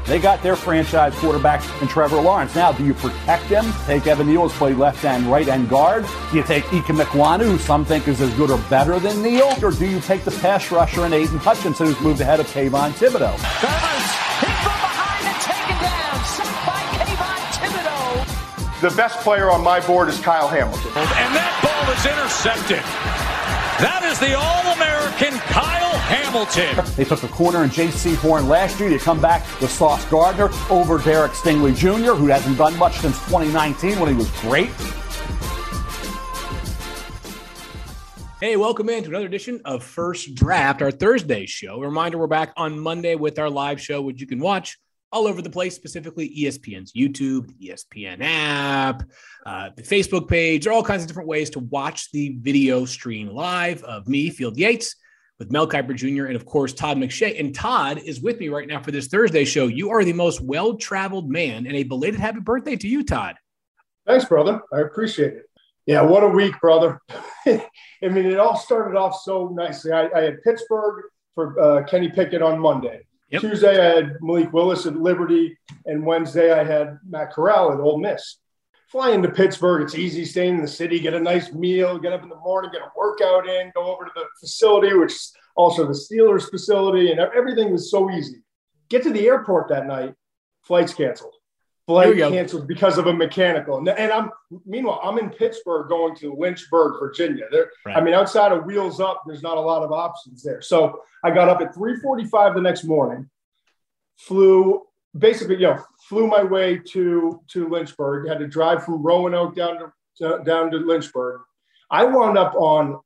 They got their franchise quarterback in Trevor Lawrence. Now, do you protect him? Take Evan Neal, play left and right end guard? Do you take Ike Mekwonu, who some think is as good or better than Neal? Or do you take the pass rusher in Aiden Hutchinson, who's moved ahead of Kayvon Thibodeau? Garbers hit from behind and taken down. Shot by Kayvon Thibodeau. The best player on my board is Kyle Hamilton. And that ball is intercepted. That is the All-American Kyle Hamilton. They took a corner in J.C. Horn last year. You come back with Sauce Gardner over Derek Stingley Jr., who hasn't done much since 2019 when he was great. Hey, welcome in to another edition of First Draft, our Thursday show. A reminder, we're back on Monday with our live show, which you can watch all over the place, specifically ESPN's YouTube, the ESPN app, the Facebook page. There are all kinds of different ways to watch the video stream live of me, Field Yates, with Mel Kiper Jr., and of course, Todd McShay. And Todd is with me right now for this Thursday show. You are the most well-traveled man, and a belated happy birthday to you, Todd. Thanks, brother. I appreciate it. Yeah, what a week, brother. I mean, it all started off so nicely. I had Pittsburgh for Kenny Pickett on Monday. Yep. Tuesday, I had Malik Willis at Liberty, and Wednesday, I had Matt Corral at Ole Miss. Fly into Pittsburgh, it's easy staying in the city, get a nice meal, get up in the morning, get a workout in, go over to the facility, which is also the Steelers facility, and everything was so easy. Get to the airport that night, flights canceled. Flight canceled because of a mechanical. And meanwhile, I'm in Pittsburgh going to Lynchburg, Virginia. Right. I mean, outside of Wheels Up, there's not a lot of options there. So I got up at 3:45 the next morning, flew my way to Lynchburg, had to drive from Roanoke down to Lynchburg. I wound up on,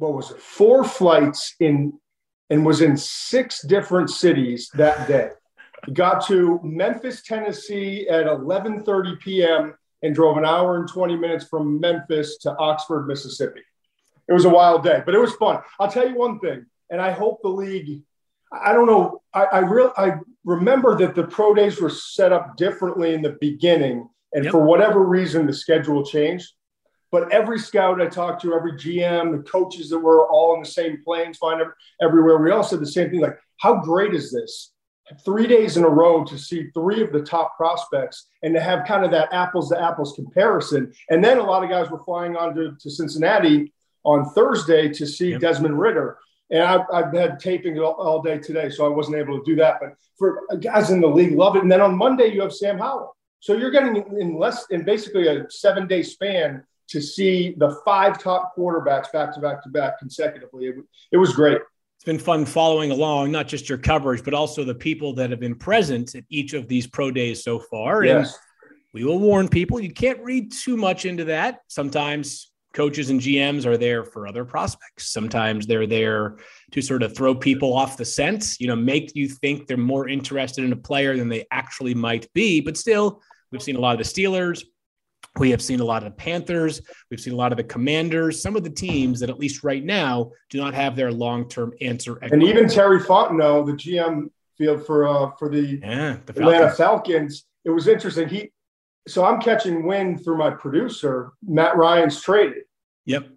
4 flights and was in 6 different cities that day. Got to Memphis, Tennessee at 11:30 p.m. and drove an hour and 20 minutes from Memphis to Oxford, Mississippi. It was a wild day, but it was fun. I'll tell you one thing, and I hope the league – I don't know. I remember that the pro days were set up differently in the beginning, and for whatever reason, the schedule changed. But every scout I talked to, every GM, the coaches that were all in the same planes, flying everywhere, we all said the same thing, like, how great is this? 3 days in a row to see 3 of the top prospects and to have kind of that apples to apples comparison. And then a lot of guys were flying on to Cincinnati on Thursday to see Desmond Ridder. And I've had taping all day today, so I wasn't able to do that. But for guys in the league, love it. And then on Monday, you have Sam Howell. So you're getting in basically a 7-day span to see the 5 top quarterbacks back to back consecutively. It was great. It's been fun following along, not just your coverage, but also the people that have been present at each of these pro days so far. Yes. And we will warn people, you can't read too much into that. Sometimes coaches and GMs are there for other prospects. Sometimes they're there to sort of throw people off the scent, make you think they're more interested in a player than they actually might be. But still, we've seen a lot of the Steelers. We have seen a lot of the Panthers. We've seen a lot of the Commanders, some of the teams that at least right now do not have their long-term answer. And even Terry Fontenot, the GM field for the Atlanta Falcons, it was interesting. So I'm catching wind through my producer, Matt Ryan's traded. Yep.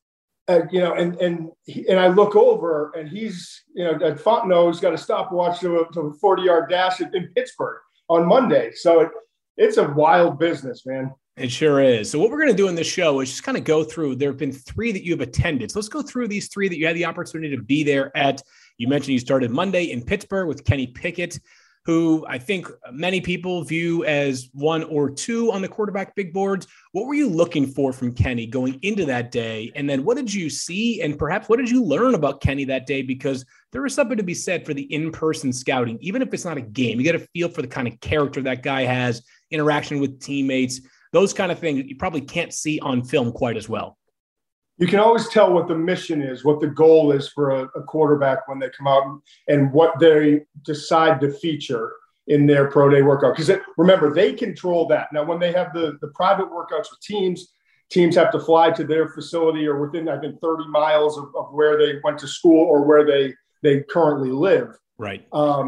And I look over and he's, at Fontenot's got a stopwatch to a 40-yard dash in Pittsburgh on Monday. So it's a wild business, man. It sure is. So what we're going to do in this show is just kind of go through, there have been 3 that you have attended. So let's go through these 3 that you had the opportunity to be there at. You mentioned you started Monday in Pittsburgh with Kenny Pickett, who I think many people view as 1 or 2 on the quarterback big boards. What were you looking for from Kenny going into that day? And then what did you see? And perhaps what did you learn about Kenny that day? Because there is something to be said for the in-person scouting. Even if it's not a game, you get a feel for the kind of character that guy has, interaction with teammates, those kind of things that you probably can't see on film quite as well. You can always tell what the mission is, what the goal is for a quarterback when they come out and what they decide to feature in their pro day workout. Because remember, they control that. Now, when they have the private workouts with teams have to fly to their facility or within, I think, 30 miles of where they went to school or where they currently live. Right.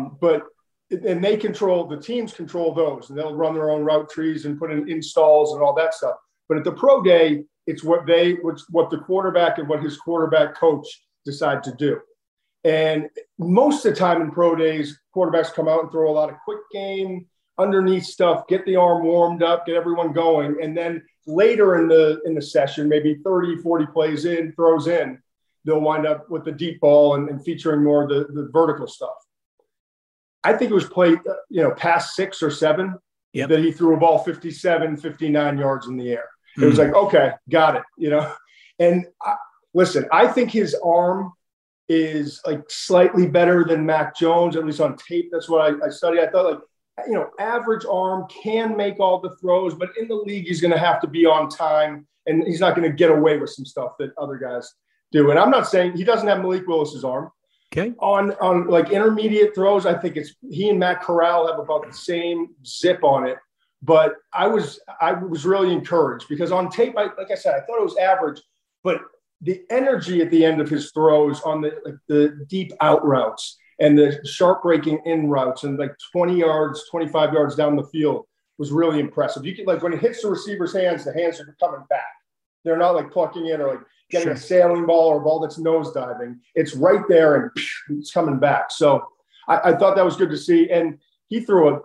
And the teams control those, and they'll run their own route trees and put in installs and all that stuff. But at the pro day, it's what the quarterback and what his quarterback coach decide to do. And most of the time in pro days, quarterbacks come out and throw a lot of quick game, underneath stuff, get the arm warmed up, get everyone going. And then later in the session, maybe 30, 40 plays in, throws in, they'll wind up with the deep ball and featuring more of the vertical stuff. I think it was played, past 6 or 7 that he threw a ball 57, 59 yards in the air. It was like, okay, got it, And listen, I think his arm is like slightly better than Mac Jones, at least on tape. That's what I studied. I thought average arm can make all the throws, but in the league, he's going to have to be on time and he's not going to get away with some stuff that other guys do. And I'm not saying he doesn't have Malik Willis's arm. Okay. On like intermediate throws, I think it's he and Matt Corral have about the same zip on it. But I was really encouraged because on tape, like I said, I thought it was average, but the energy at the end of his throws on the deep out routes and the sharp breaking in routes and like 20 yards, 25 yards down the field was really impressive. You can when it hits the receiver's hands, the hands are coming back. They're not like plucking it or like getting a sailing ball or a ball that's nose diving. It's right there and it's coming back. So I thought that was good to see. And he threw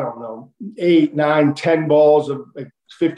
8, 9, 10 balls of like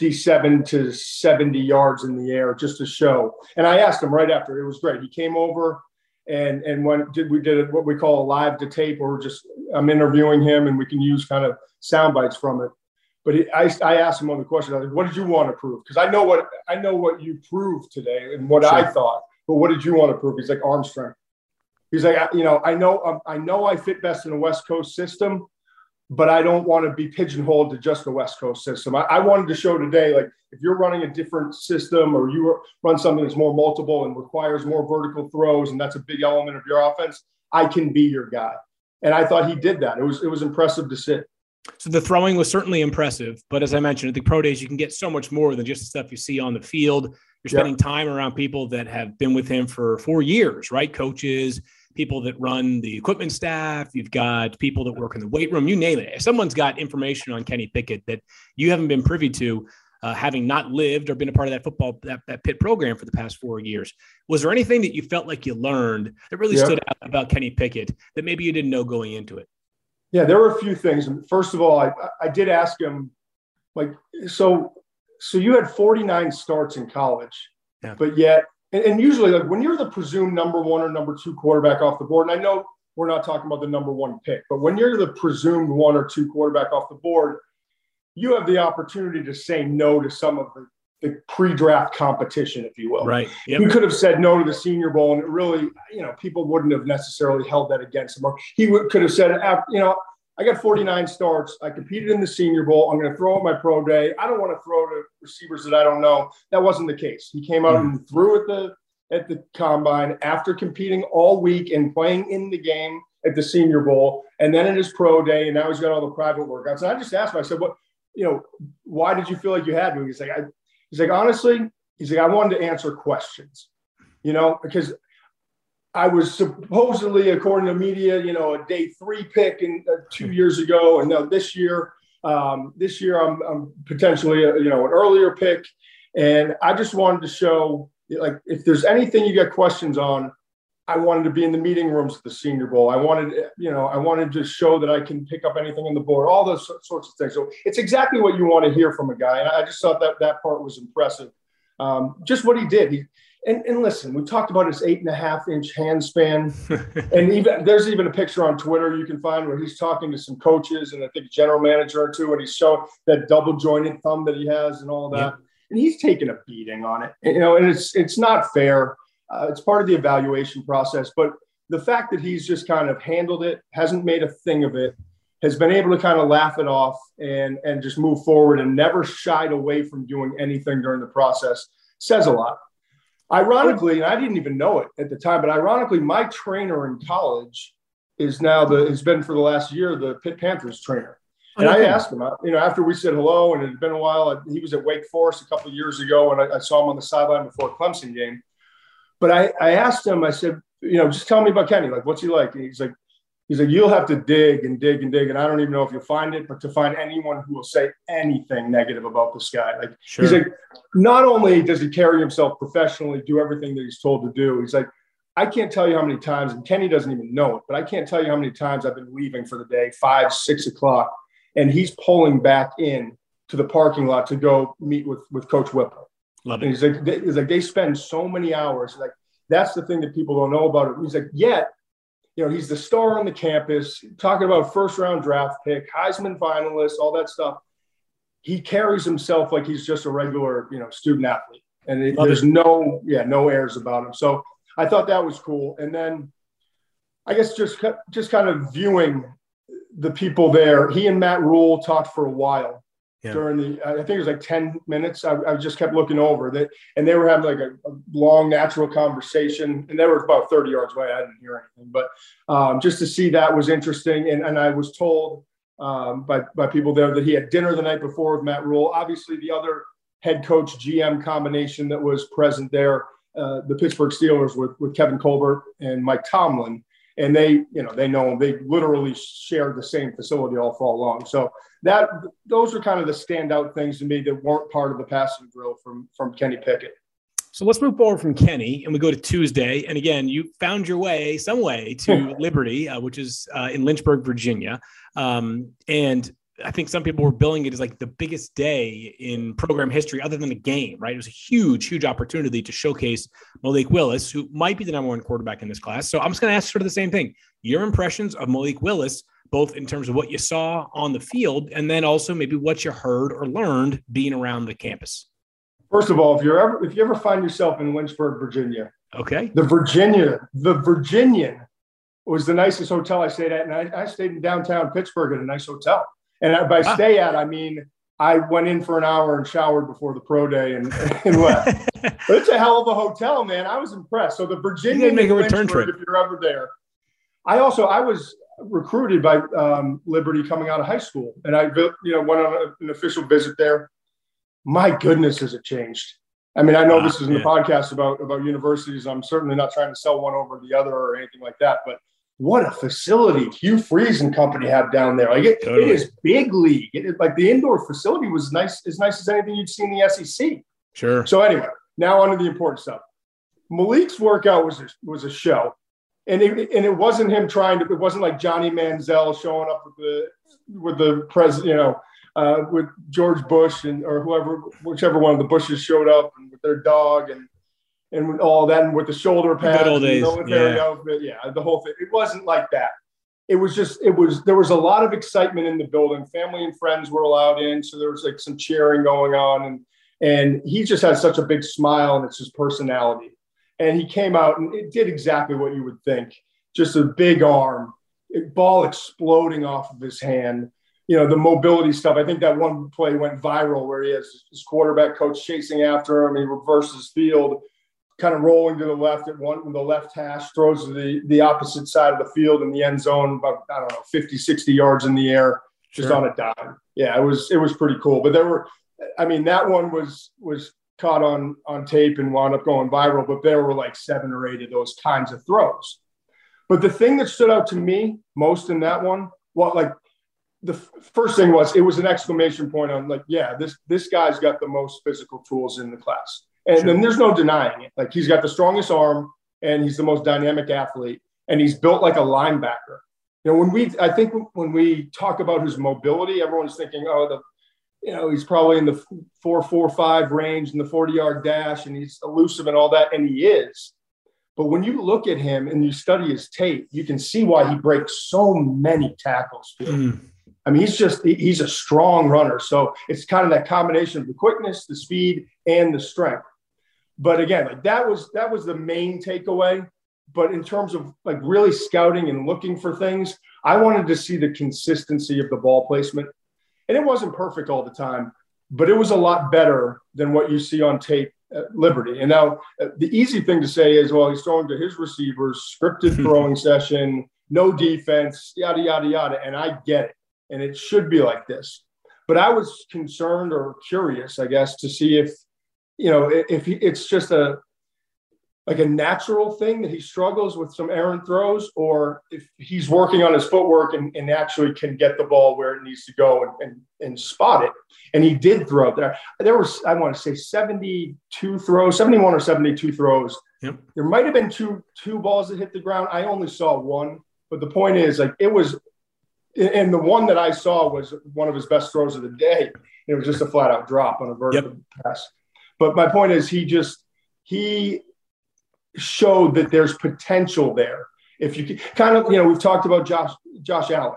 57 to 70 yards in the air just to show. And I asked him right after. It was great. He came over and we did what we call a live to tape, or I'm interviewing him and we can use kind of sound bites from it. But I asked him one of the questions. I was like, what did you want to prove? Because I know what you proved today and what I thought. But what did you want to prove? He's like, arm strength. He's like, I know I fit best in a West Coast system, but I don't want to be pigeonholed to just the West Coast system. I wanted to show today, like, if you're running a different system or you run something that's more multiple and requires more vertical throws, and that's a big element of your offense, I can be your guy. And I thought he did that. It was impressive to see. So the throwing was certainly impressive, but as I mentioned, at the pro days, you can get so much more than just the stuff you see on the field. You're spending time around people that have been with him for 4 years, right? Coaches, people that run the equipment staff. You've got people that work in the weight room, you name it. If someone's got information on Kenny Pickett that you haven't been privy to, having not lived or been a part of that Pitt program for the past 4 years, was there anything that you felt like you learned that really stood out about Kenny Pickett that maybe you didn't know going into it? Yeah, there were a few things. First of all, I did ask him, like, so you had 49 starts in college, but yet, and usually, like, when you're the presumed number 1 or number 2 quarterback off the board, and I know we're not talking about the number 1 pick, but when you're the presumed 1 or 2 quarterback off the board, you have the opportunity to say no to some of the pre-draft competition, if you will. Right. Yep. He could have said no to the Senior Bowl, and it really, people wouldn't have necessarily held that against him. Or he could have said, I got 49 starts. I competed in the Senior Bowl. I'm going to throw at my pro day. I don't want to throw to receivers that I don't know. That wasn't the case. He came out and threw at the combine after competing all week and playing in the game at the Senior Bowl, and then at his pro day, and now he's got all the private workouts. And I just asked him, I said, why did you feel like you had me? He's like, honestly, I wanted to answer questions, because I was supposedly, according to media, a day 3 pick 2 years ago. And now this year I'm potentially, an earlier pick. And I just wanted to show, like, if there's anything you got questions on, I wanted to be in the meeting rooms at the Senior Bowl. I wanted to show that I can pick up anything on the board, all those sorts of things. So it's exactly what you want to hear from a guy. And I just thought that part was impressive. Just what he did. And listen, we talked about his 8.5-inch hand span. And there's even a picture on Twitter you can find where he's talking to some coaches and I think a general manager or two, and he's showing that double jointed thumb that he has and all of that. Yeah. And he's taking a beating on it, and it's not fair. It's part of the evaluation process, but the fact that he's just kind of handled it, hasn't made a thing of it, has been able to kind of laugh it off and just move forward and never shied away from doing anything during the process says a lot. Ironically, and I didn't even know it at the time, but ironically, my trainer in college has been for the last year, the Pitt Panthers trainer. And I asked him, after we said hello, and it had been a while, he was at Wake Forest a couple of years ago, and I saw him on the sideline before a Clemson game. But I asked him, I said, just tell me about Kenny. Like, what's he like? And he's like, you'll have to dig and dig and dig. And I don't even know if you'll find it, but to find anyone who will say anything negative about this guy. Like, He's like, not only does he carry himself professionally, do everything that he's told to do, he's like, I can't tell you how many times, and Kenny doesn't even know it, but I can't tell you how many times I've been leaving for the day, 5, 6 o'clock, and he's pulling back in to the parking lot to go meet with Coach Whipple. Love it. And he's like, they spend so many hours. Like, that's the thing that people don't know about it. He's like, yet, he's the star on the campus, talking about first-round draft pick, Heisman finalist, all that stuff. He carries himself like he's just a regular, student athlete. And there's no airs about him. So I thought that was cool. And then I guess just kind of viewing the people there, he and Matt Rule talked for a while during I think it was like 10 minutes. I just kept looking over that, and they were having like a long, natural conversation, and they were about 30 yards away. I didn't hear anything, but just to see that was interesting. And I was told by people there that he had dinner the night before with Matt Rule. Obviously, the other head coach GM combination that was present there, the Pittsburgh Steelers with Kevin Colbert and Mike Tomlin, and they know him. They literally shared the same facility all fall long. So those are kind of the standout things to me that weren't part of the passing drill from Kenny Pickett. So let's move forward from Kenny, and we go to Tuesday. And again, you found your way some way to Liberty, which is in Lynchburg, Virginia. And I think some people were billing it as like the biggest day in program history other than the game, right? It was a huge, huge opportunity to showcase Malik Willis, who might be the number one quarterback in this class. So I'm just going to ask sort of the same thing. Your impressions of Malik Willis, both in terms of what you saw on the field and then also maybe what you heard or learned being around the campus. First of all, if you ever find yourself in Lynchburg, Virginia, okay, the Virginian was the nicest hotel I stayed at, and I stayed in downtown Pittsburgh at a nice hotel. And by stay at, I mean I went in for an hour and showered before the pro day and left. But it's a hell of a hotel, man. I was impressed. So the Virginia, you make a return trip if you're ever there. I was recruited by Liberty coming out of high school, and I went on an official visit there. My goodness, has it changed? I mean, I know this isn't a podcast about universities. I'm certainly not trying to sell one over the other or anything like that, but what a facility Hugh Freeze and company have down there. Like it is big league. Like the indoor facility was as nice as anything you'd see in the SEC. Sure. So anyway, now on to the important stuff. Malik's workout was a show. And it wasn't him it wasn't like Johnny Manziel showing up with the president, with George Bush or whichever one of the Bushes showed up and with their dog and with all that, and with the shoulder pads, good old days. Military outfit, the whole thing. It wasn't like that. It was there was a lot of excitement in the building. Family and friends were allowed in, so there was like some cheering going on, and he just had such a big smile, and it's his personality. And he came out and it did exactly what you would think. Just a big arm, ball exploding off of his hand. The mobility stuff. I think that one play went viral where he has his quarterback coach chasing after him. He reverses field, kind of rolling to the left at the left hash, throws to the opposite side of the field in the end zone, about, 50, 60 yards in the air, just on a dime. Yeah, it was pretty cool. But that one was caught on tape and wound up going viral, but there were like 7 or 8 of those kinds of throws. But the thing that stood out to me most in that one, the first thing it was an exclamation point on this guy's got the most physical tools in the class. And then there's no denying it. Like, he's got the strongest arm and he's the most dynamic athlete and he's built like a linebacker. When we talk about his mobility, everyone's thinking, he's probably in the 4.45 range in the 40-yard dash and he's elusive and all that. And he is. But when you look at him and you study his tape, you can see why he breaks so many tackles. I mean, he's a strong runner. So it's kind of that combination of the quickness, the speed, and the strength. But again, that was the main takeaway. But in terms of really scouting and looking for things, I wanted to see the consistency of the ball placement. And it wasn't perfect all the time, but it was a lot better than what you see on tape at Liberty. And now the easy thing to say is, well, he's throwing to his receivers, scripted throwing session, no defense, yada, yada, yada. And I get it. And it should be like this. But I was concerned or curious, I guess, to see if it's just a natural thing that he struggles with some errant throws, or if he's working on his footwork and actually can get the ball where it needs to go and spot it. And he did throw there. There was, I want to say 71 or 72 throws Yep. There might have been two balls that hit the ground. I only saw one, but the point is, like, it was, and the one that I saw was one of his best throws of the day. It was just a flat out drop on a vertical pass. But my point is, he showed that there's potential there. If you kind of, we've talked about Josh Allen.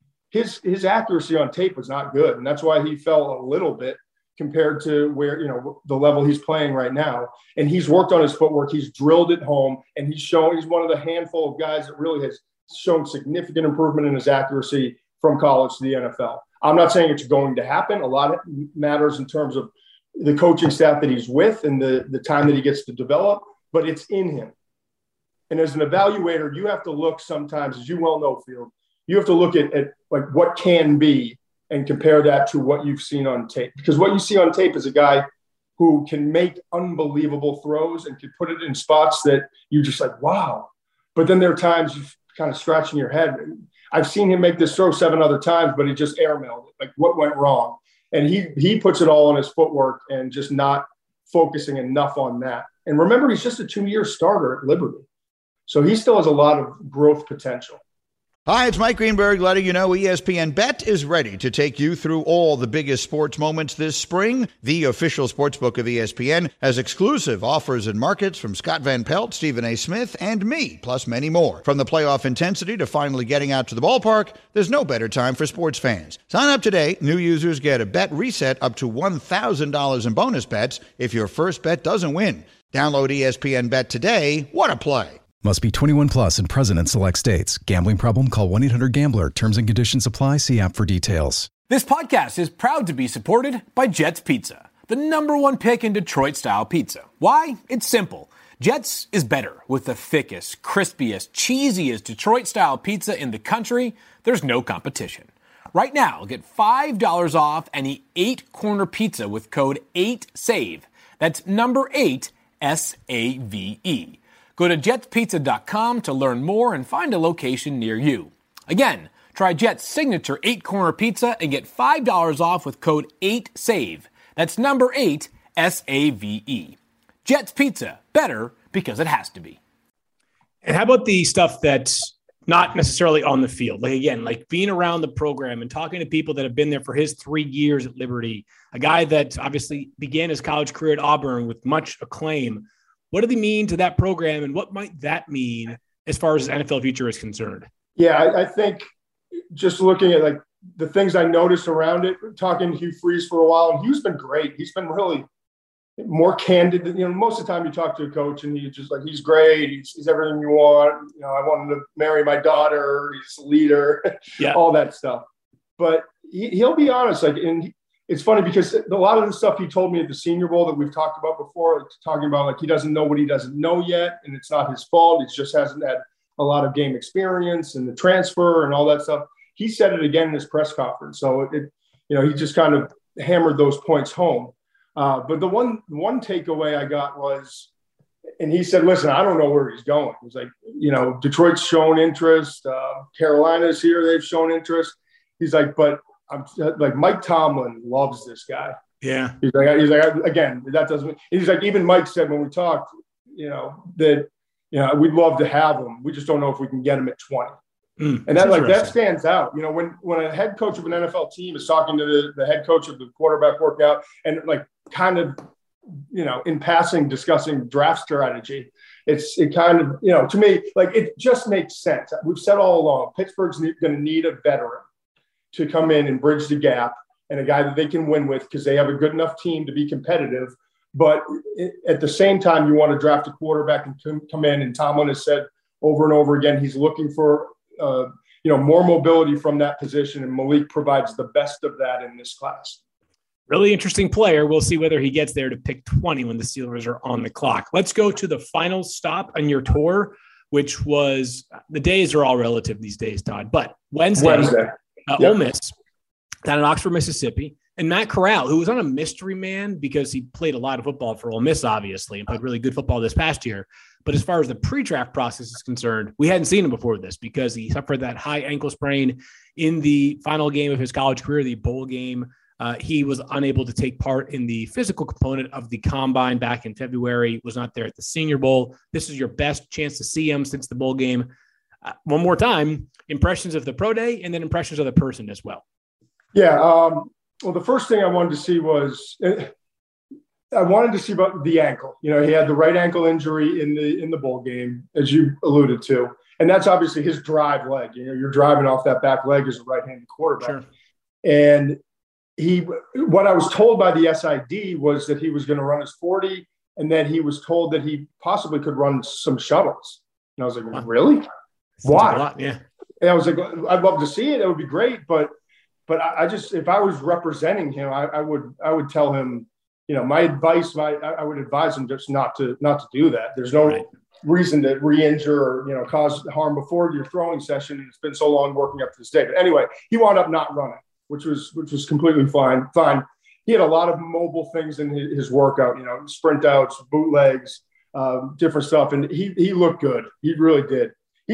His accuracy on tape was not good, and that's why he fell a little bit compared to where, the level he's playing right now. And he's worked on his footwork. He's drilled it home, and he's one of the handful of guys that really has shown significant improvement in his accuracy from college to the NFL. I'm not saying it's going to happen. A lot matters in terms of the coaching staff that he's with and the time that he gets to develop, but it's in him. And as an evaluator, you have to look sometimes, as you well know, Field, you have to look at like what can be and compare that to what you've seen on tape. Because what you see on tape is a guy who can make unbelievable throws and can put it in spots that you're just like, wow. But then there are times you're kind of scratching your head. I've seen him make this throw 7 other times, but he just airmailed it. Like, what went wrong? And he puts it all on his footwork and just not focusing enough on that. And remember, he's just a 2-year starter at Liberty. So he still has a lot of growth potential. Hi, it's Mike Greenberg letting you know ESPN Bet is ready to take you through all the biggest sports moments this spring. The official sportsbook of ESPN has exclusive offers and markets from Scott Van Pelt, Stephen A. Smith, and me, plus many more. From the playoff intensity to finally getting out to the ballpark, there's no better time for sports fans. Sign up today. New users get a bet reset up to $1,000 in bonus bets if your first bet doesn't win. Download ESPN Bet today. What a play. Must be 21 plus and present in select states. Gambling problem? Call 1-800-GAMBLER. Terms and conditions apply. See app for details. This podcast is proud to be supported by Jets Pizza, the #1 pick in Detroit-style pizza. Why? It's simple. Jets is better. With the thickest, crispiest, cheesiest Detroit-style pizza in the country, there's no competition. Right now, get $5 off any 8-corner pizza with code 8SAVE. That's number 8, SAVE. Go to jetspizza.com to learn more and find a location near you. Again, try Jet's signature 8-corner pizza and get $5 off with code 8SAVE. That's number 8, SAVE. Jet's Pizza, better because it has to be. And how about the stuff that's not necessarily on the field? Like, again, like being around the program and talking to people that have been there for his 3 years at Liberty, a guy that obviously began his college career at Auburn with much acclaim. What do they mean to that program, and what might that mean as far as his NFL future is concerned? Yeah, I think just looking at like the things I noticed around it, talking to Hugh Freeze for a while, and Hugh's been great. He's been really more candid. Most of the time you talk to a coach and he's just like, he's great. He's everything you want. I want him to marry my daughter. He's a leader, all that stuff. But he'll be honest. It's funny because a lot of the stuff he told me at the Senior Bowl that we've talked about before, talking about like he doesn't know what he doesn't know yet, and it's not his fault. He just hasn't had a lot of game experience and the transfer and all that stuff. He said it again in his press conference. So he just kind of hammered those points home. But the one takeaway I got was, and he said, listen, I don't know where he's going. He's like, Detroit's shown interest. Carolina's here. They've shown interest. He's like, but I'm like, Mike Tomlin loves this guy. Yeah. He's like, again, that doesn't, he's like, even Mike said when we talked, that, we'd love to have him. We just don't know if we can get him at 20. And that stands out. When a head coach of an NFL team is talking to the head coach of the quarterback workout and like kind of, in passing discussing draft strategy, it kind of, to me, like it just makes sense. We've said all along, Pittsburgh's going to need a veteran to come in and bridge the gap and a guy that they can win with because they have a good enough team to be competitive. But at the same time, you want to draft a quarterback and come in. And Tomlin has said over and over again, he's looking for, more mobility from that position. And Malik provides the best of that in this class. Really interesting player. We'll see whether he gets there to pick 20 when the Steelers are on the clock. Let's go to the final stop on your tour, which was the days are all relative these days, Todd, but Wednesday. Ole Miss down in Oxford, Mississippi, and Matt Corral, who was on a mystery man because he played a lot of football for Ole Miss, obviously, and played really good football this past year. But as far as the pre-draft process is concerned, we hadn't seen him before this because he suffered that high ankle sprain in the final game of his college career, the bowl game He was unable to take part in the physical component of the combine back in February, was not there at the Senior Bowl. This is your best chance to see him since the bowl game. One more time, impressions of the pro day and then impressions of the person as well. Yeah. Well, the first thing I wanted to see was about the ankle. You know, he had the right ankle injury in the bowl game, as you alluded to. And that's obviously his drive leg. You know, you're driving off that back leg as a right-handed quarterback. Sure. And what I was told by the SID was that he was going to run his 40, and then he was told that he possibly could run some shuttles. And I was like, wow. Really? Why? Lot, yeah. And I was like, I'd love to see it. It would be great. But I just, if I was representing him, I would tell him, you know, my advice, I would advise him just not to do that. There's no reason to re-injure or, you know, cause harm before your throwing session. It's been so long working up to this day. But anyway, he wound up not running, which was completely fine. He had a lot of mobile things in his workout, you know, sprint outs, bootlegs, different stuff. And he looked good. He really did.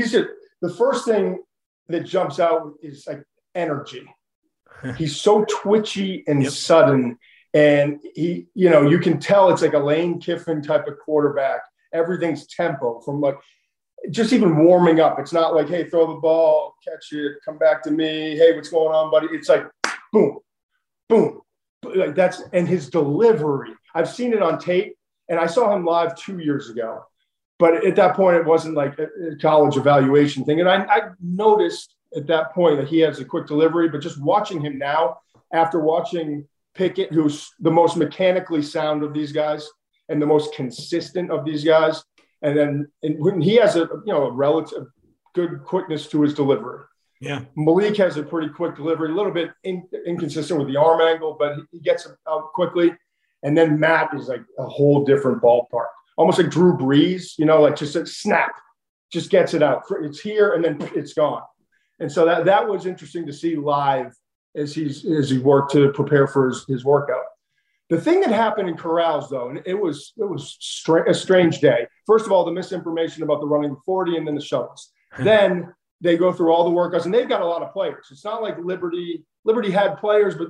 The first thing that jumps out is like energy. He's so twitchy and sudden. And he, you know, you can tell it's like a Lane Kiffin type of quarterback. Everything's tempo from like just even warming up. It's not like, hey, throw the ball, catch it, come back to me. Hey, what's going on, buddy? It's like boom, boom. Like that's, and his delivery, I've seen it on tape, and I saw him live 2 years ago. But at that point, it wasn't like a college evaluation thing. And I noticed at that point that he has a quick delivery, but just watching him now, after watching Pickett, who's the most mechanically sound of these guys and the most consistent of these guys, and when he has a relative good quickness to his delivery. Yeah, Malik has a pretty quick delivery, a little bit inconsistent with the arm angle, but he gets it out quickly. And then Matt is like a whole different ballpark, almost like Drew Brees, you know, like just a snap, just gets it out. It's here and then it's gone. And so that was interesting to see live as he worked to prepare for his workout. The thing that happened in Corrals, though, and it was a strange day. First of all, the misinformation about the running 40 and then the shuttles. Then they go through all the workouts, and they've got a lot of players. It's not like Liberty had players, but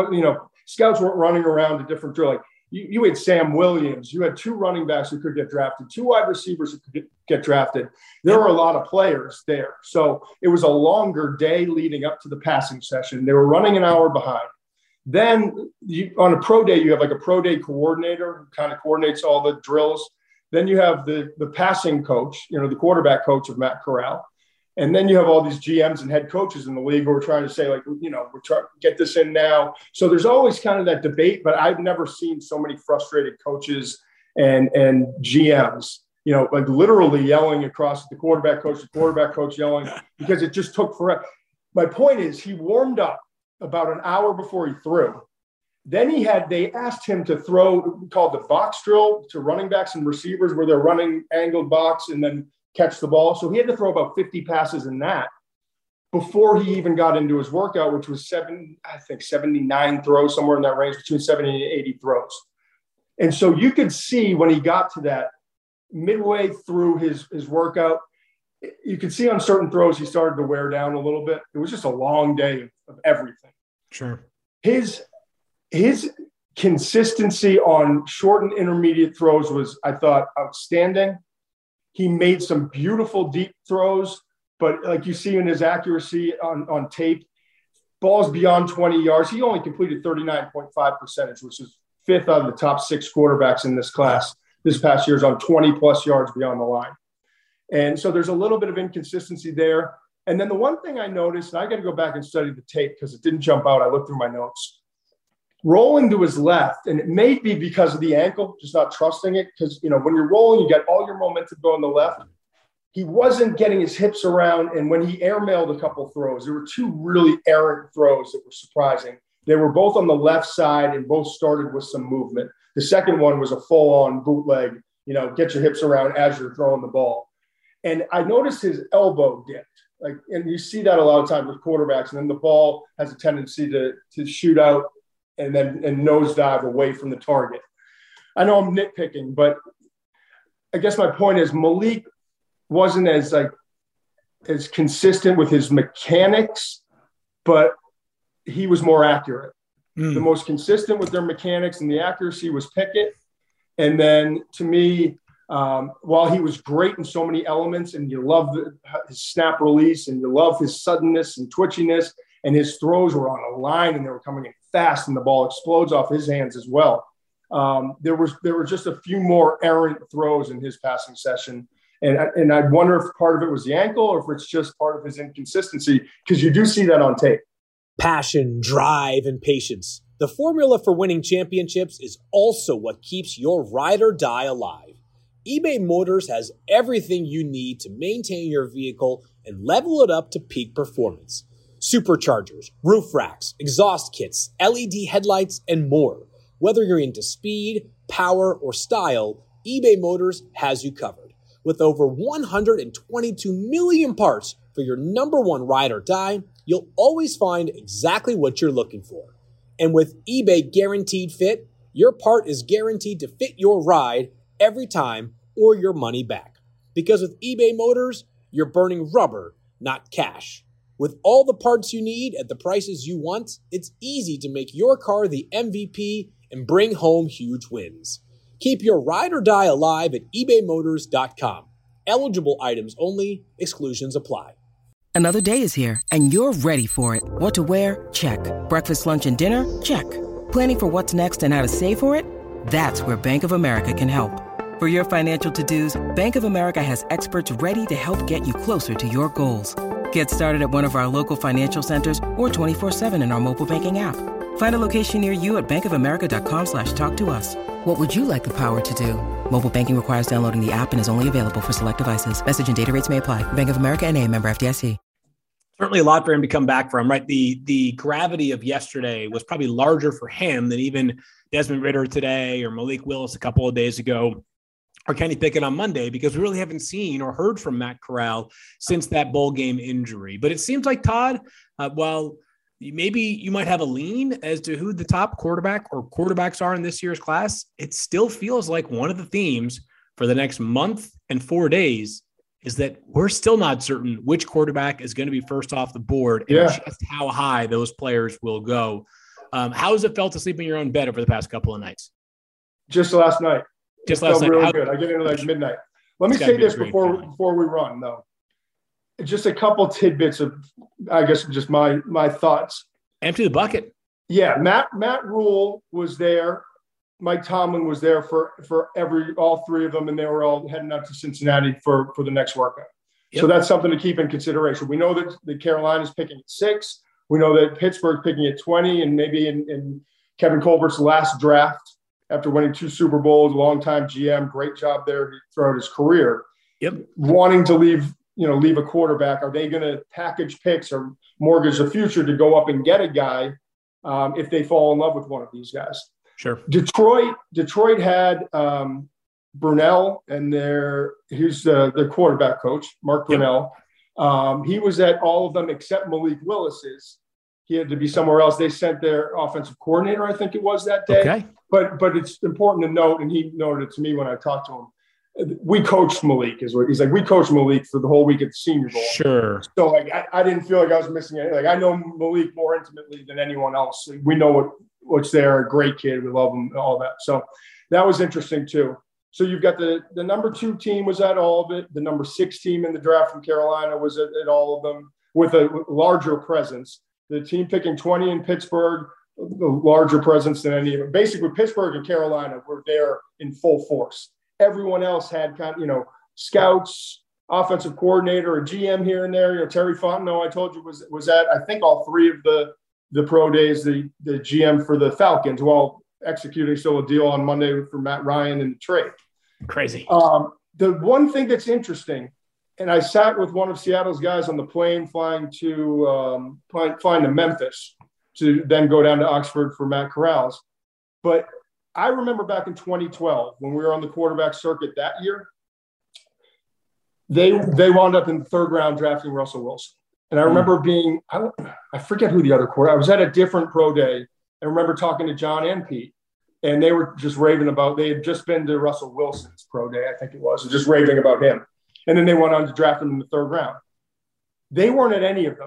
scouts weren't running around to different drill. Like you had Sam Williams, you had 2 running backs who could get drafted, 2 wide receivers who could get drafted. There were a lot of players there. So it was a longer day leading up to the passing session. They were running an hour behind. Then on a pro day, you have like a pro day coordinator who kind of coordinates all the drills. Then you have the passing coach, you know, the quarterback coach of Matt Corral. And then you have all these GMs and head coaches in the league who are trying to say, like, you know, we're trying to get this in now. So there's always kind of that debate, but I've never seen so many frustrated coaches and GMs, you know, like literally yelling across the quarterback coach yelling because it just took forever. My point is he warmed up about an hour before he threw. Then they asked him to throw called the box drill to running backs and receivers where they're running angled box and then catch the ball. So he had to throw about 50 passes in that before he even got into his workout, which was 79 throws, somewhere in that range, between 70 and 80 throws. And so you could see when he got to that midway through his workout, you could see on certain throws he started to wear down a little bit. It was just a long day of everything. Sure. His consistency on short and intermediate throws was, I thought, outstanding. He made some beautiful deep throws, but like you see in his accuracy on tape, balls beyond 20 yards, he only completed 39.5%, which is 5th out of the top 6 quarterbacks in this class this past year's on 20-plus yards beyond the line. And so there's a little bit of inconsistency there. And then the one thing I noticed, and I got to go back and study the tape because it didn't jump out. I looked through my notes. Rolling to his left, and it may be because of the ankle, just not trusting it, because, you know, when you're rolling, you get all your momentum going the left. He wasn't getting his hips around, and when he airmailed a couple throws, there were 2 really errant throws that were surprising. They were both on the left side and both started with some movement. The second one was a full-on bootleg, you know, get your hips around as you're throwing the ball. And I noticed his elbow dipped. Like, and you see that a lot of times with quarterbacks, and then the ball has a tendency to shoot out and nosedive away from the target. I know I'm nitpicking, but I guess my point is Malik wasn't as consistent with his mechanics, but he was more accurate. The most consistent with their mechanics and the accuracy was Pickett. And then to me, while he was great in so many elements, and you love his snap release, and you love his suddenness and twitchiness, and his throws were on a line and they were coming in fast, and the ball explodes off his hands as well. There were just a few more errant throws in his passing session. And I wonder if part of it was the ankle or if it's just part of his inconsistency, because you do see that on tape. Passion, drive, and patience. The formula for winning championships is also what keeps your ride or die alive. eBay Motors has everything you need to maintain your vehicle and level it up to peak performance. Superchargers, roof racks, exhaust kits, LED headlights, and more. Whether you're into speed, power, or style, eBay Motors has you covered. With over 122 million parts for your number one ride or die, you'll always find exactly what you're looking for. And with eBay Guaranteed Fit, your part is guaranteed to fit your ride every time or your money back. Because with eBay Motors, you're burning rubber, not cash. With all the parts you need at the prices you want, it's easy to make your car the MVP and bring home huge wins. Keep your ride or die alive at ebaymotors.com. Eligible items only. Exclusions apply. Another day is here, and you're ready for it. What to wear? Check. Breakfast, lunch, and dinner? Check. Planning for what's next and how to save for it? That's where Bank of America can help. For your financial to-dos, Bank of America has experts ready to help get you closer to your goals. Get started at one of our local financial centers or 24/7 in our mobile banking app. Find a location near you at bankofamerica.com/talktous. What would you like the power to do? Mobile banking requires downloading the app and is only available for select devices. Message and data rates may apply. Bank of America NA, member FDIC. Certainly a lot for him to come back from, right? The gravity of yesterday was probably larger for him than even Desmond Ridder today or Malik Willis a couple of days ago or Kenny Pickett on Monday, because we really haven't seen or heard from Matt Corral since that bowl game injury. But it seems like, Todd, while maybe you might have a lean as to who the top quarterback or quarterbacks are in this year's class, it still feels like one of the themes for the next month and 4 days is that we're still not certain which quarterback is going to be first off the board and just how high those players will go. How has it felt to sleep in your own bed over the past couple of nights? Just last night. Just last night. Really good. I get into like midnight. Let me say this before we run, though. Just a couple tidbits of, I guess, just my thoughts. Empty the bucket. Yeah, Matt Rule was there. Mike Tomlin was there for all three of them, and they were all heading up to Cincinnati for the next workout. Yep. So that's something to keep in consideration. We know that Carolina's picking at 6. We know that Pittsburgh's picking at 20, and maybe in Kevin Colbert's last draft after winning 2 Super Bowls, longtime GM, great job there throughout his career. Yep. Wanting to leave a quarterback. Are they going to package picks or mortgage the future to go up and get a guy if they fall in love with one of these guys? Sure. Detroit had Brunell, and he's the quarterback coach, Mark Brunell. Yep. He was at all of them except Malik Willis's. He had to be somewhere else. They sent their offensive coordinator, I think it was that day. Okay. But it's important to note, and he noted it to me when I talked to him, we coached Malik, is what he's like. We coached Malik for the whole week at the Senior Bowl. Sure. So I didn't feel like I was missing anything. Like I know Malik more intimately than anyone else. Like, we know what's there. A great kid. We love him. All that. So that was interesting too. So you've got the number 2 team was at all of it. The number 6 team in the draft from Carolina was at all of them with a larger presence. The team picking 20 in Pittsburgh, the larger presence than any of them. Basically, Pittsburgh and Carolina were there in full force. Everyone else had scouts, offensive coordinator, a GM here and there. Terry Fontenot, I told you, was at, I think, all 3 of the pro days, the GM for the Falcons, while executing still a deal on Monday for Matt Ryan in the trade. Crazy. The one thing that's interesting, and I sat with one of Seattle's guys on the plane flying to Memphis to then go down to Oxford for Matt Corral's. But I remember back in 2012 when we were on the quarterback circuit that year, they wound up in the 3rd round drafting Russell Wilson. And I remember I forget who the other quarterback. I was at a different pro day. I remember talking to John and Pete, and they were just raving about, they had just been to Russell Wilson's pro day, I think it was, just raving about him. And then they went on to draft him in the 3rd round. They weren't at any of them.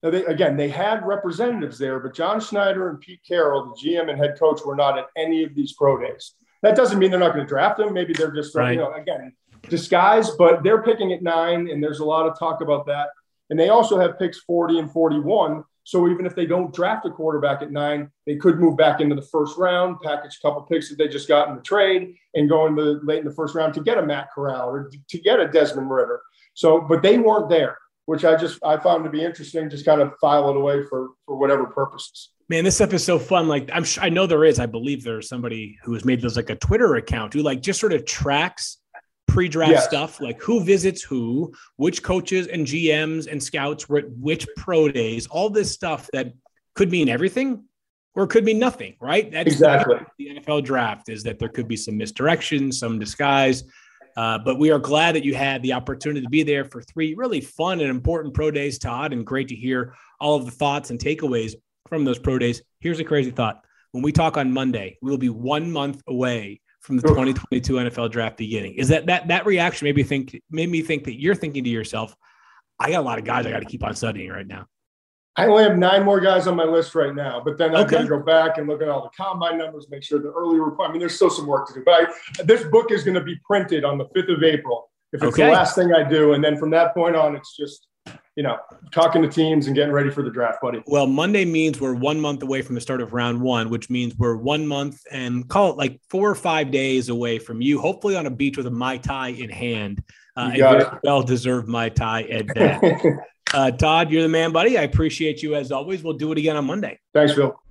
Now they had representatives there, but John Schneider and Pete Carroll, the GM and head coach, were not at any of these pro days. That doesn't mean they're not going to draft them. Maybe they're just, again, disguise, but they're picking at 9, and there's a lot of talk about that. And they also have picks 40 and 41. So even if they don't draft a quarterback at 9, they could move back into the first round, package a couple picks that they just got in the trade, and go late in the first round to get a Matt Corral or to get a Desmond Ridder. So, but they weren't there, which I found to be interesting. Just kind of file it away for whatever purposes. Man, this stuff is so fun. Like I know I believe there's somebody who has made this like a Twitter account who like just sort of tracks pre-draft stuff, like who visits who, which coaches and GMs and scouts were at which pro days, all this stuff that could mean everything or it could mean nothing, right? That's exactly the NFL draft, is that there could be some misdirection, some disguise. But we are glad that you had the opportunity to be there for 3 really fun and important pro days, Todd, and great to hear all of the thoughts and takeaways from those pro days. Here's a crazy thought. When we talk on Monday, we'll be 1 month away from the 2022 NFL draft beginning. Is that reaction made me think that you're thinking to yourself, I got a lot of guys I got to keep on studying right now? I only have 9 more guys on my list right now, but then I've got to go back and look at all the combine numbers, make sure the early report. I mean, there's still some work to do, but this book is going to be printed on the 5th of April. If it's the last thing I do. And then from that point on, it's just, talking to teams and getting ready for the draft, buddy. Well, Monday means we're 1 month away from the start of round 1, which means we're 1 month and call it like 4 or 5 days away from you, hopefully on a beach with a Mai Tai in hand. A very well-deserved Mai Tai at that. Todd, you're the man, buddy. I appreciate you as always. We'll do it again on Monday. Thanks, Phil.